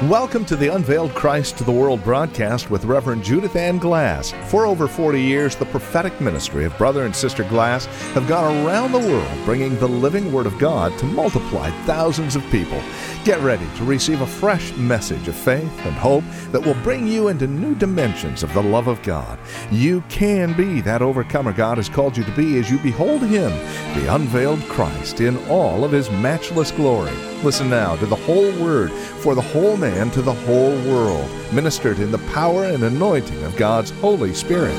Welcome to the Unveiled Christ to the World broadcast with Reverend Judith Ann Glass. For over 40 years, the prophetic ministry of Brother and Sister Glass have gone around the world bringing the living Word of God to multiply thousands of people. Get ready to receive a fresh message of faith and hope that will bring you into new dimensions of the love of God. You can be that overcomer God has called you to be as you behold Him, the unveiled Christ, in all of His matchless glory. Listen now to the whole Word for the whole man to the whole world, ministered in the power and anointing of God's Holy Spirit.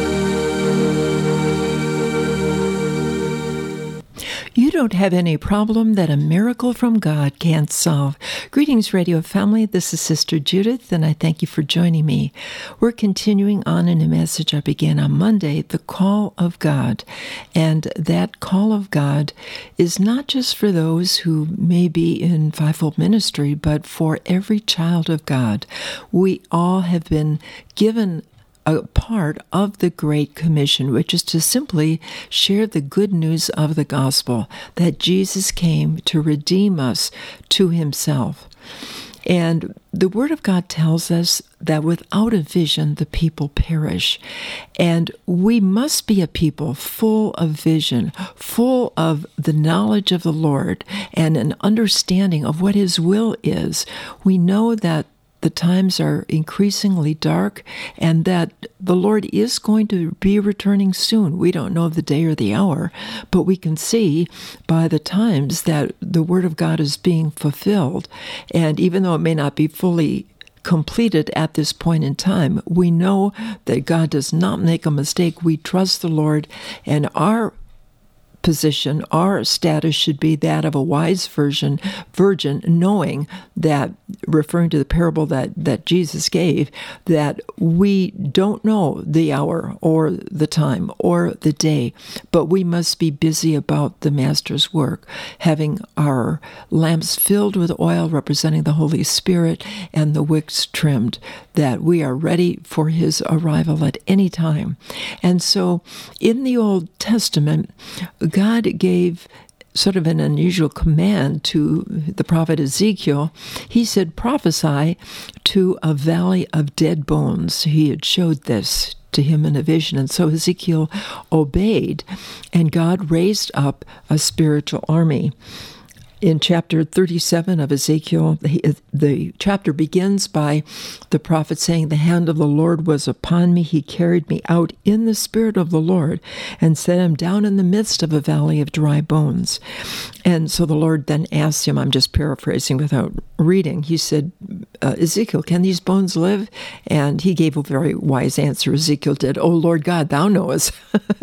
You don't have any problem that a miracle from God can't solve. Greetings, radio family. This is Sister Judith, and I thank you for joining me. We're continuing on in a message I began on Monday, the call of God. And that call of God is not just for those who may be in fivefold ministry, but for every child of God. We all have been given a part of the Great Commission, which is to simply share the good news of the gospel, that Jesus came to redeem us to Himself. And the Word of God tells us that without a vision, the people perish. And we must be a people full of vision, full of the knowledge of the Lord and an understanding of what His will is. We know that the times are increasingly dark and that the Lord is going to be returning soon. We don't know the day or the hour, but we can see by the times that the Word of God is being fulfilled. And even though it may not be fully completed at this point in time, we know that God does not make a mistake. We trust the Lord, and our position, our status should be that of a wise virgin, knowing that, referring to the parable that Jesus gave, that we don't know the hour or the time or the day, but we must be busy about the Master's work, having our lamps filled with oil representing the Holy Spirit and the wicks trimmed, that we are ready for His arrival at any time. And so in the Old Testament, God gave sort of an unusual command to the prophet Ezekiel. He said, prophesy to a valley of dead bones. He had showed this to him in a vision. And so Ezekiel obeyed, and God raised up a spiritual army. In chapter 37 of Ezekiel, the chapter begins by the prophet saying, the hand of the Lord was upon me. He carried me out in the spirit of the Lord and set him down in the midst of a valley of dry bones. And so the Lord then asked him, I'm just paraphrasing without reading, he said, Ezekiel, can these bones live? And he gave a very wise answer. Ezekiel did, O Lord God, thou knowest.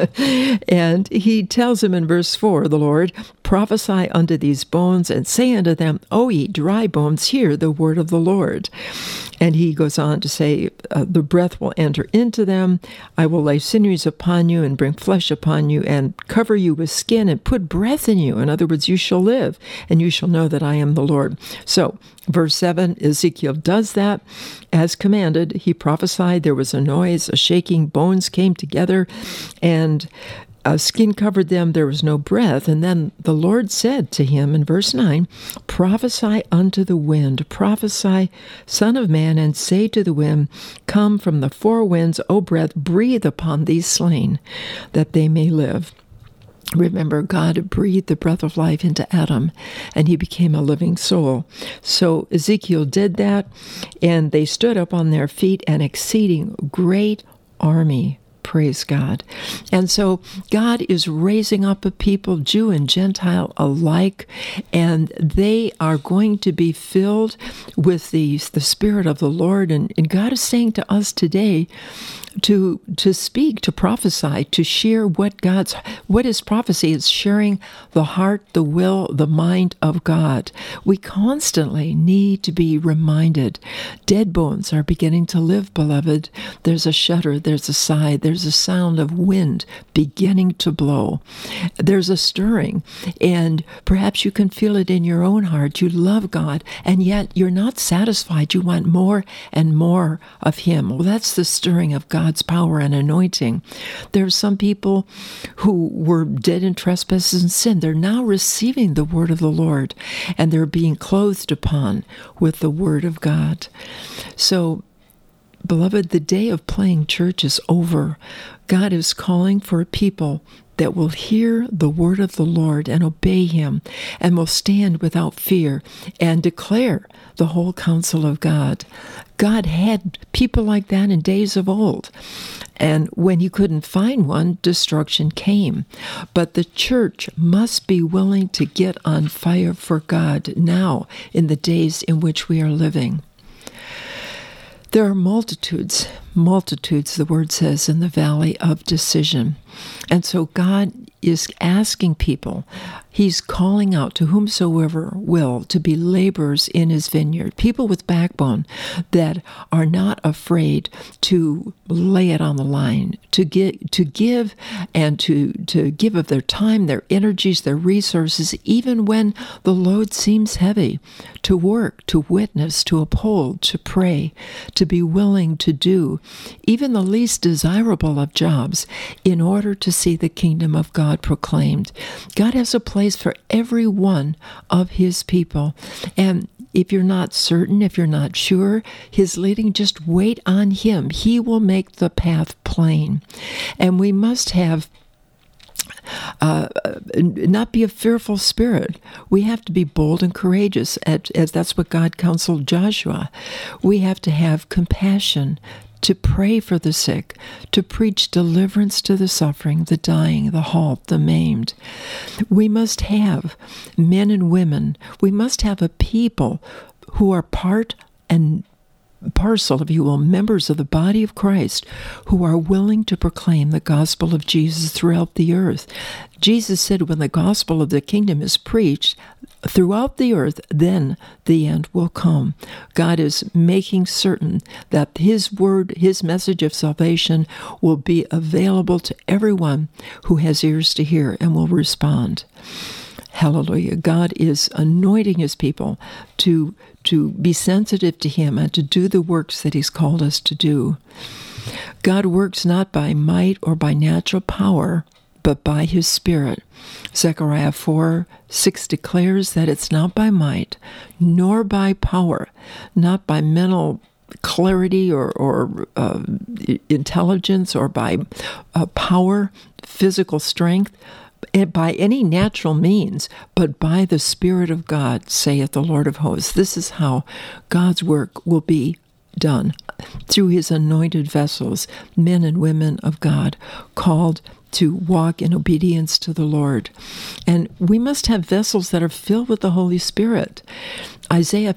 And he tells him in verse 4, the Lord, prophesy unto these bones and say unto them, O ye dry bones, hear the word of the Lord. And he goes on to say, the breath will enter into them. I will lay sinews upon you and bring flesh upon you and cover you with skin and put breath in you. In other words, you shall live and you shall know that I am the Lord. So verse 7, Ezekiel does that as commanded. He prophesied. There was a noise, a shaking. Bones came together and skin covered them, there was no breath. And then the Lord said to him in verse 9, prophesy unto the wind, prophesy, Son of man, and say to the wind, come from the four winds, O breath, breathe upon these slain, that they may live. Remember, God breathed the breath of life into Adam, and he became a living soul. So Ezekiel did that, and they stood up on their feet, an exceeding great army. Praise God. And so God is raising up a people, Jew and Gentile alike, and they are going to be filled with the Spirit of the Lord. And God is saying to us today to speak, to prophesy, to share what is prophecy. It's sharing the heart, the will, the mind of God. We constantly need to be reminded. Dead bones are beginning to live, beloved. There's a shudder, there's a sigh, there's there's a sound of wind beginning to blow. There's a stirring, and perhaps you can feel it in your own heart. You love God, and yet you're not satisfied. You want more and more of Him. Well, that's the stirring of God's power and anointing. There are some people who were dead in trespasses and sin. They're now receiving the word of the Lord, and they're being clothed upon with the word of God. So, beloved, the day of playing church is over. God is calling for a people that will hear the word of the Lord and obey Him, and will stand without fear and declare the whole counsel of God. God had people like that in days of old. And when He couldn't find one, destruction came. But the church must be willing to get on fire for God now in the days in which we are living. There are multitudes, the word says, in the valley of decision. And so God is asking people, He's calling out to whomsoever will to be laborers in His vineyard, people with backbone that are not afraid to lay it on the line, to give and to give of their time, their energies, their resources, even when the load seems heavy, to work, to witness, to uphold, to pray, to be willing to do even the least desirable of jobs in order to see the kingdom of God proclaimed. God has a place for every one of His people. And if you're not certain, if you're not sure, His leading, just wait on Him. He will make the path plain. And we must have not be a fearful spirit. We have to be bold and courageous, as that's what God counseled Joshua. We have to have compassion, to pray for the sick, to preach deliverance to the suffering, the dying, the halt, the maimed. We must have men and women. We must have a people who are part and parcel, if you will, members of the body of Christ, who are willing to proclaim the gospel of Jesus throughout the earth. Jesus said, when the gospel of the kingdom is preached throughout the earth, then the end will come. God is making certain that His word, His message of salvation will be available to everyone who has ears to hear and will respond. Hallelujah. God is anointing His people to be sensitive to Him and to do the works that He's called us to do. God works not by might or by natural power, but by His Spirit. Zechariah 4:6 declares that it's not by might, nor by power, not by mental clarity or intelligence, or by power, physical strength, by any natural means, but by the Spirit of God, saith the Lord of hosts. This is how God's work will be done, through His anointed vessels, men and women of God, called to walk in obedience to the Lord. And we must have vessels that are filled with the Holy Spirit. Isaiah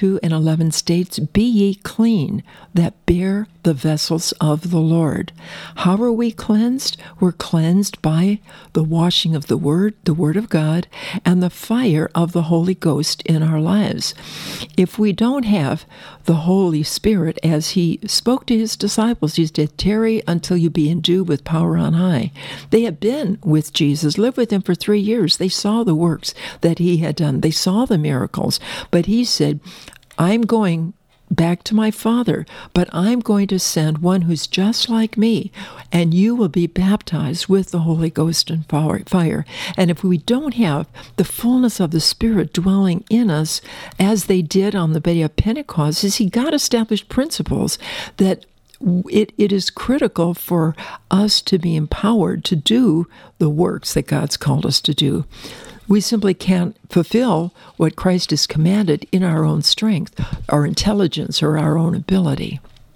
52:11 states, "Be ye clean that bear the vessels of the Lord." How are we cleansed? We're cleansed by the washing of the Word of God, and the fire of the Holy Ghost in our lives. If we don't have the Holy Spirit, as He spoke to His disciples, He said, "Tarry until you be endued with power on high." They had been with Jesus, lived with Him for 3 years. They saw the works that He had done. They saw the miracles. But He said, "I'm going back to my Father, but I'm going to send one who's just like me, and you will be baptized with the Holy Ghost and fire." And if we don't have the fullness of the Spirit dwelling in us, as they did on the day of Pentecost, is God established principles that it is critical for us to be empowered to do the works that God's called us to do. We simply can't fulfill what Christ has commanded in our own strength, our intelligence, or our own ability.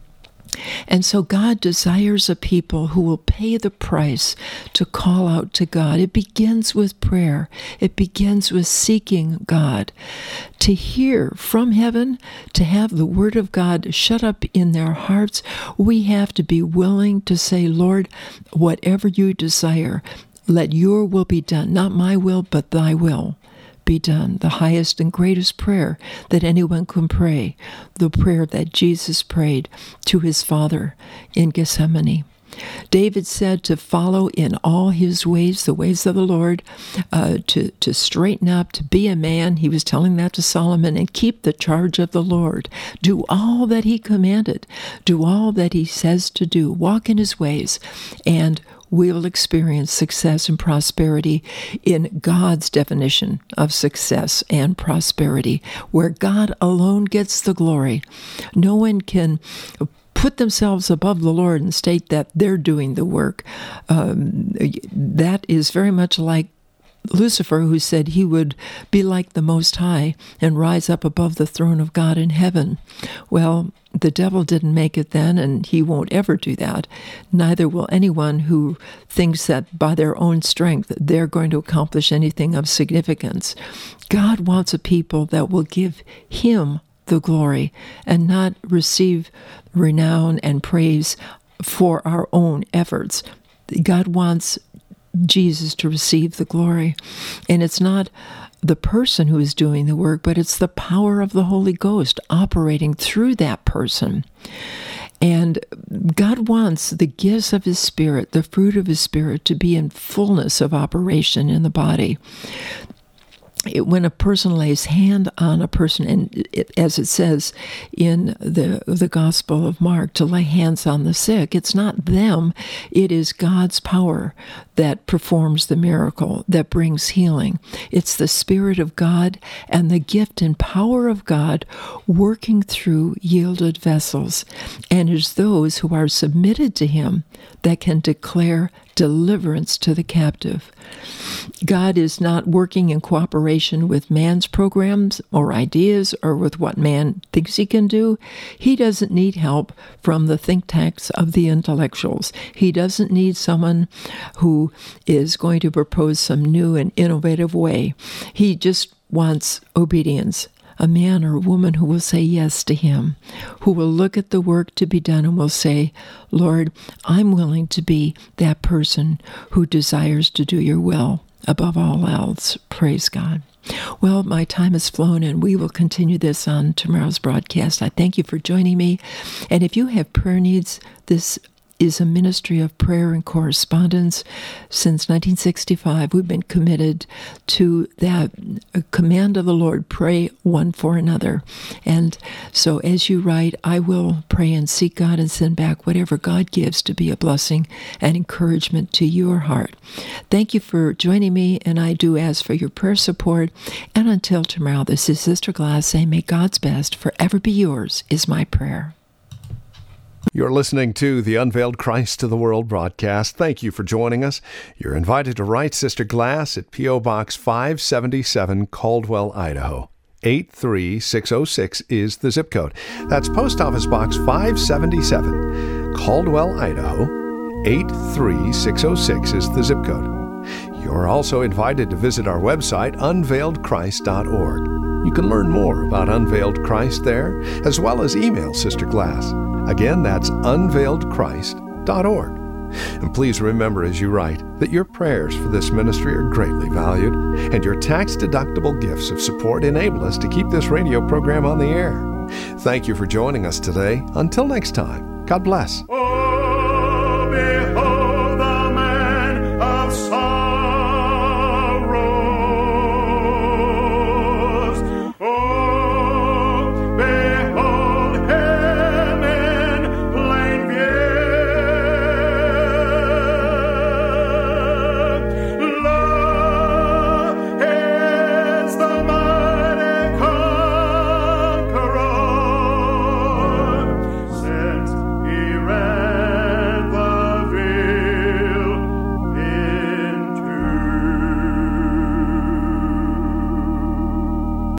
And so God desires a people who will pay the price to call out to God. It begins with prayer. It begins with seeking God. To hear from heaven, to have the Word of God shut up in their hearts, we have to be willing to say, "Lord, whatever you desire, let your will be done. Not my will, but thy will be done." The highest and greatest prayer that anyone can pray, the prayer that Jesus prayed to His Father in Gethsemane. David said to follow in all his ways, the ways of the Lord, to straighten up, to be a man. He was telling that to Solomon, and keep the charge of the Lord. Do all that he commanded. Do all that he says to do. Walk in his ways, and we will experience success and prosperity in God's definition of success and prosperity, where God alone gets the glory. No one can put themselves above the Lord and state that they're doing the work. That is very much like Lucifer, who said he would be like the Most High and rise up above the throne of God in heaven. Well, the devil didn't make it then, and he won't ever do that. Neither will anyone who thinks that by their own strength they're going to accomplish anything of significance. God wants a people that will give him the glory and not receive renown and praise for our own efforts. God wants Jesus to receive the glory. And it's not the person who is doing the work, but it's the power of the Holy Ghost operating through that person. And God wants the gifts of His Spirit, the fruit of His Spirit, to be in fullness of operation in the body. When a person lays hand on a person, and as it says in the Gospel of Mark, to lay hands on the sick, it's not them, it is God's power that performs the miracle, that brings healing. It's the Spirit of God and the gift and power of God working through yielded vessels. And it's those who are submitted to Him that can declare deliverance to the captive. God is not working in cooperation with man's programs or ideas or with what man thinks he can do. He doesn't need help from the think tanks of the intellectuals. He doesn't need someone who is going to propose some new and innovative way. He just wants obedience. A man or a woman who will say yes to Him, who will look at the work to be done and will say, Lord, I'm willing to be that person who desires to do your will above all else. Praise God. Well, my time has flown, and we will continue this on tomorrow's broadcast. I thank you for joining me. And if you have prayer needs, this is a ministry of prayer and correspondence. Since 1965, we've been committed to that command of the Lord, pray one for another. And so as you write, I will pray and seek God and send back whatever God gives to be a blessing and encouragement to your heart. Thank you for joining me, and I do ask for your prayer support. And until tomorrow, this is Sister Glass saying, may God's best forever be yours, is my prayer. You're listening to the Unveiled Christ to the World broadcast. Thank you for joining us. You're invited to write Sister Glass at P.O. Box 577, Caldwell, Idaho. 83606 is the zip code. That's Post Office Box 577, Caldwell, Idaho. 83606 is the zip code. You're also invited to visit our website, unveiledchrist.org. You can learn more about Unveiled Christ there, as well as email Sister Glass. Again, that's unveiledchrist.org. And please remember as you write that your prayers for this ministry are greatly valued, and your tax-deductible gifts of support enable us to keep this radio program on the air. Thank you for joining us today. Until next time, God bless.